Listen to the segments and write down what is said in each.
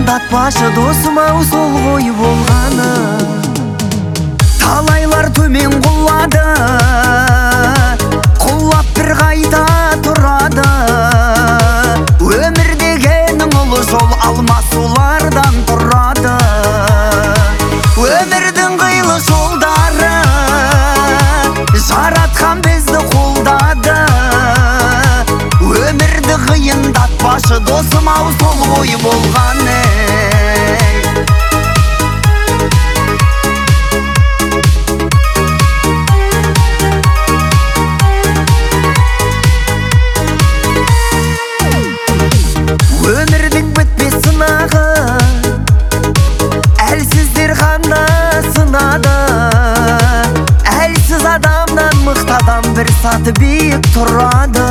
қиындатпашы досым-ау сол ғой болғаны. Талайлар төмен құлады, құлап бір қайта тұрады. Өмір дегенің ұлы жол, алмас солардан тұрады. Өмірдің қилы жолдары жаратқан бізді қолдады. Өмірді қиындатпашы досым-ау сол ғой болғаны. Өмірдің бітпес сынағы, әлсіздер ғана сынады. Әлсіз адамнан мықты адам бір саты биік тұрады.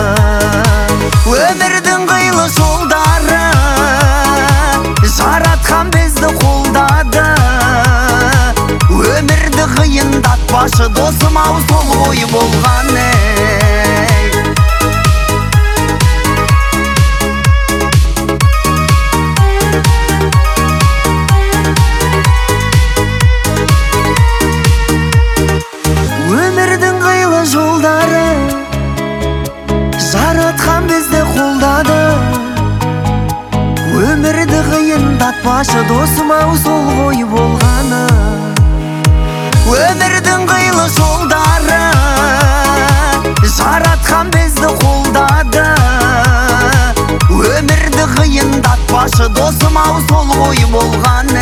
Өмірдің қилы жолдары жаратқан бізді қолдады. Өмірді қиындатпашы досым-ау сол ғой болғаны. Өмірдің қилы жолдары жаратқан бізді қолдады. Өмірді қиындатпашы досым-ау сол ғой болғаны. Өмірдің қилы жолдары жаратқан бізді қолдады. Өмірді қиындатпашы досым-ау сол ғой болғаны.